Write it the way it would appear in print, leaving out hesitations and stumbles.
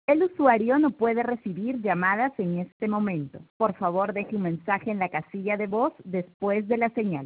El usuario no puede recibir llamadas en este momento. Por favor, deje un mensaje en la casilla de voz después de la señal.